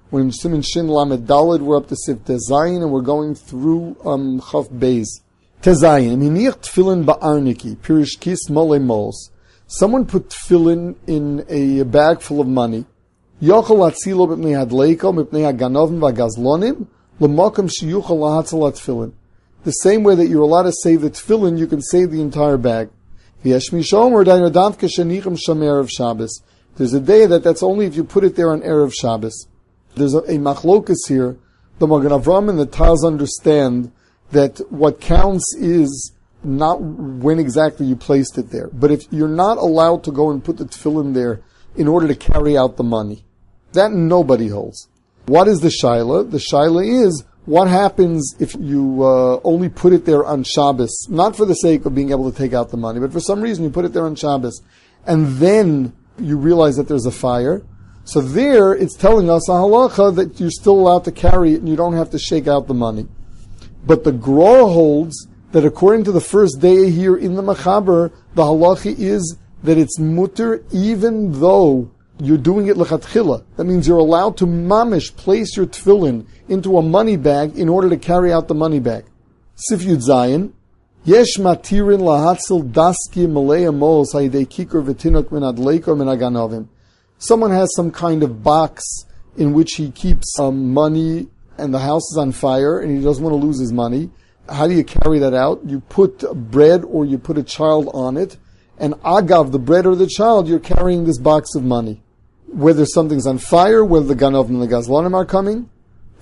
We're in Siman Shin Lamed Daled, we're up to Sif Tezayin, and we're going through Chaf Beis. Tezayin, Miniach Tefillin Ba'arniki, Pirish Kis Mole Mols. Someone put tefillin in a bag full of money. Yochel Atzilo Mipnei Hadleiko, Mipnei Haganovim V'Gazlonim, L'mokum Shiyuchel Lahatzal Tefillin. The same way that you're allowed to save the tefillin, you can save the entire bag. V'yesh Mishom Dainu Davke Shenichem Sham Erev Shabbos. There's a day that's only if you put it there on Erev Shabbos. There's a machlokus here. The Magen Avraham and the Taz understand that what counts is not when exactly you placed it there. But if you're not allowed to go and put the tefillin there in order to carry out the money, that nobody holds. What is the shaila? The shaila is, what happens if you only put it there on Shabbos, not for the sake of being able to take out the money, but for some reason you put it there on Shabbos, and then you realize that there's a fire. So there, it's telling us a halacha that you're still allowed to carry it and you don't have to shake out the money. But the Gra holds that according to the first day here in the Machaber, the halacha is that it's mutter even though you're doing it lechatchila. That means you're allowed to mamish place your tefillin into a money bag in order to carry out the money bag. Sif Yud Zayin, Yesh matirin lahatzil daski malei amos hayidei kikor v'tinok min adleiko min aganovim. Someone has some kind of box in which he keeps money and the house is on fire and he doesn't want to lose his money. How do you carry that out? You put bread or you put a child on it, and agav, the bread or the child, you're carrying this box of money. Whether something's on fire, whether the ganov and the gazlonim are coming.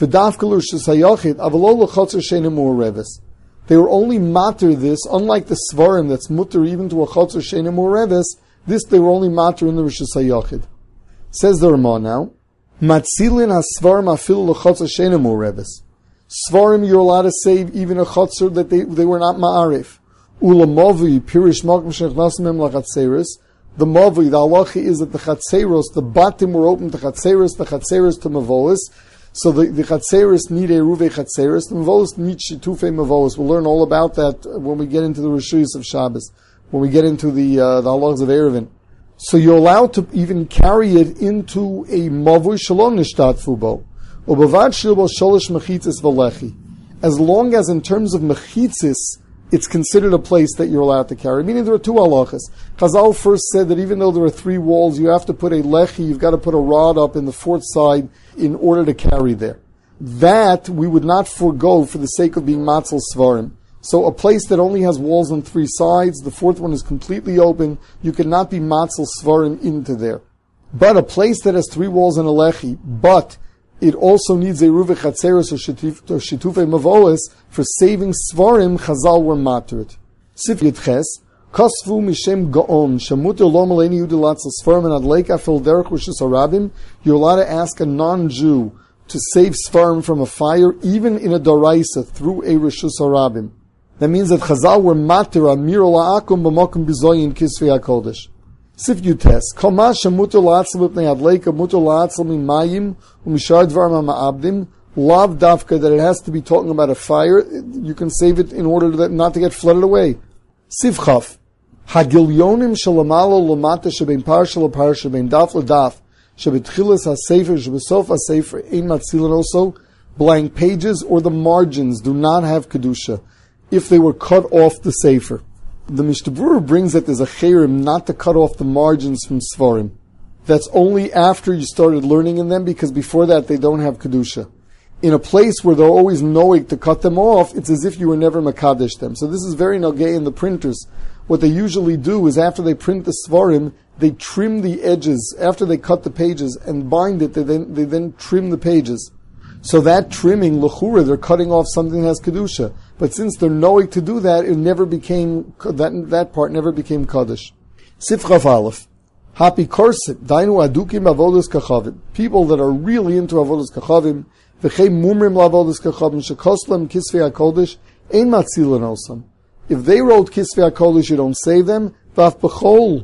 They were only matter this, unlike the svarim that's mutter even to a chotzer shenim ureves, this they were only matter in the Rosh Hashanah. Says the Ramah now, Matzilin ha-svarim afilu l'chotzer shenim ureves. Svarim you're allowed to save even a chotzer that they were not ma'arif. Ulamovi, pirish malkum shechnasimem lachatzeres. The mavi, the halacha is that the chatzeros, the batim were open to chatzeros, the chatzeros to mavolis. So the chatzeros need a ruve chatzeros, the mavolis need shitufei mavolis. We'll learn all about that when we get into the Rishuyos of Shabbos, when we get into the halachas of Erevin. So you're allowed to even carry it into a mavui shalom nishtat fubo. Ubavad shilbo sholish mechitzis v'lechi. As long as in terms of mechitzis, it's considered a place that you're allowed to carry. Meaning there are two halachas. Chazal first said that even though there are three walls, you have to put a lechi, you've got to put a rod up in the fourth side in order to carry there. That we would not forego for the sake of being matzel svarim. So a place that only has walls on three sides, the fourth one is completely open, you cannot be matzel svarim into there. But a place that has three walls and a lechi, but it also needs a ruve chatzeros or shitufei mavolis for saving svarim. Chazal were materet. Sif Yitches Kosvu mishem gaon shemuter lo maleni yudilatzel svarim and adleika fil derech rishus harabim. You're allowed to ask a non-Jew to save svarim from a fire, even in a daraisa through a rishus harabim. That means that Chazal were mater amir la'akum b'mokum bizoyin kisvei hakodesh. Sif Yutes, Kama shemuter la'atzal b'pnei adleika muter la'atzal mimayim u'mishar dvarim ha'ma'abdim, lav davka, that it has to be talking about a fire, you can save it in order not to get flooded away. Sif Chaf, Hagilyonim shalamalo lamata shebein parsha l'parsha bein daf l'daf shebetchilas ha'sefer shebesof ha'sefer ein matzilin. Also, blank pages or the margins do not have kedusha if they were cut off the sefer. The Mishnah Berurah brings that there's a chayrim not to cut off the margins from svarim. That's only after you started learning in them, because before that they don't have kedusha. In a place where they're always knowing to cut them off, it's as if you were never makadesh them. So this is very nogay in the printers. What they usually do is after they print the svarim, they trim the edges after they cut the pages and bind it. They then trim the pages. So that trimming, l'chura, they're cutting off something that has kedusha. But since they're knowing to do that, it never became that part never became kaddish. Sif Chaf Aleph, Hapi Korset, Dainu Adukim Avodas Kachavim. People that are really into Avodas Kachavim, V'chei Mumrim Lavodas Kachavim, Shekoslam Kisvei HaKodesh, Ein Matzilin Osam. If they wrote Kisvei HaKodesh, you don't save them. V'af B'chol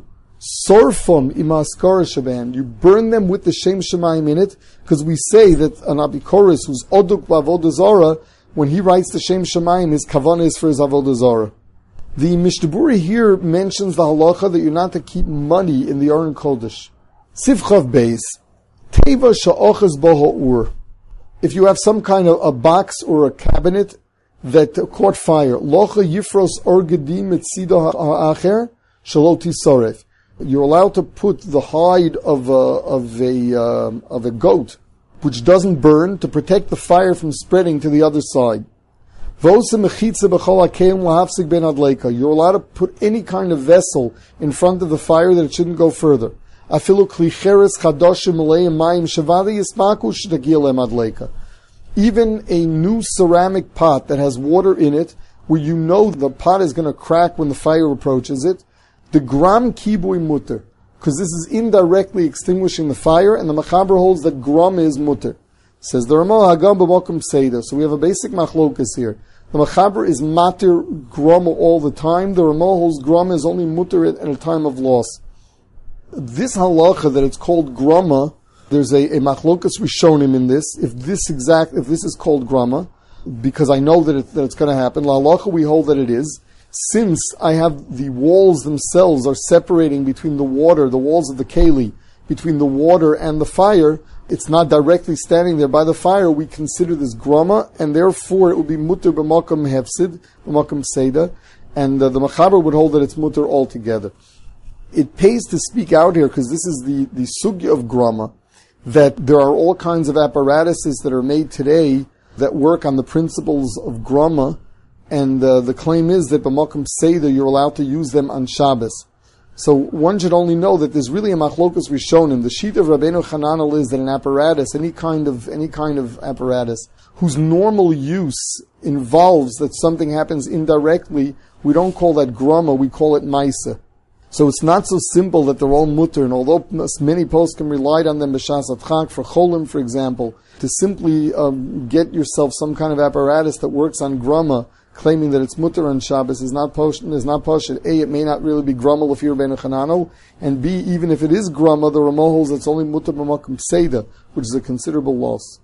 Sorfum Imaskara Shaban. You burn them with the Shem Shemayim in it, because we say that an Abikoris who's Oduk Lavodah Zara, when he writes the Shem Shemayim, his kavanah is for his Avodah Zarah. The Mishnah Berurah here mentions the halacha that you're not to keep money in the Aron Kodesh. Sif Chav Beis, Teva sha'oches boho ur. If you have some kind of a box or a cabinet that caught fire, locha yifros or gedim etzido ha'acher shelo tisoref. You're allowed to put the hide of a goat, which doesn't burn, to protect the fire from spreading to the other side. You're allowed to put any kind of vessel in front of the fire that it shouldn't go further. Even a new ceramic pot that has water in it, where you know the pot is going to crack when the fire approaches it, the gram kibui mutter, because this is indirectly extinguishing the fire, and the Machaber holds that gram is mutter. Says the Ramah Hagam b'mokum seida. So we have a basic machlokas here. The Machaber is matir grama all the time. The Ramah holds grama is only mutter at a time of loss. This halacha that it's called grama, there's a machlokas rishonim in this. If this is called grama, because I know that it's going to happen. La halacha we hold that it is. Since I have the walls themselves are separating between the water, the walls of the keli, between the water and the fire, it's not directly standing there by the fire, we consider this grama, and therefore it would be mutter b'makom hefsid, b'makom seida, and the Machaber would hold that it's mutter altogether. It pays to speak out here, because this is the sugya of grama, that there are all kinds of apparatuses that are made today that work on the principles of grama, and the claim is that b'makom seida you're allowed to use them on Shabbos. So one should only know that there's really a machlokas rishonim. The sheet of Rabbeinu Chananel is that an apparatus, any kind of apparatus, whose normal use involves that something happens indirectly, we don't call that grama, we call it maisa. So it's not so simple that they're all mutter, and although many poskim relied on them b'shas adchak for cholim, for example, to simply get yourself some kind of apparatus that works on grama, claiming that it's mutter on Shabbos is not poshut. A, it may not really be grama l'fi Rabbeinu Chananel, and B, even if it is grama, the Ramah holds it's only mutter b'makom seida, which is a considerable loss.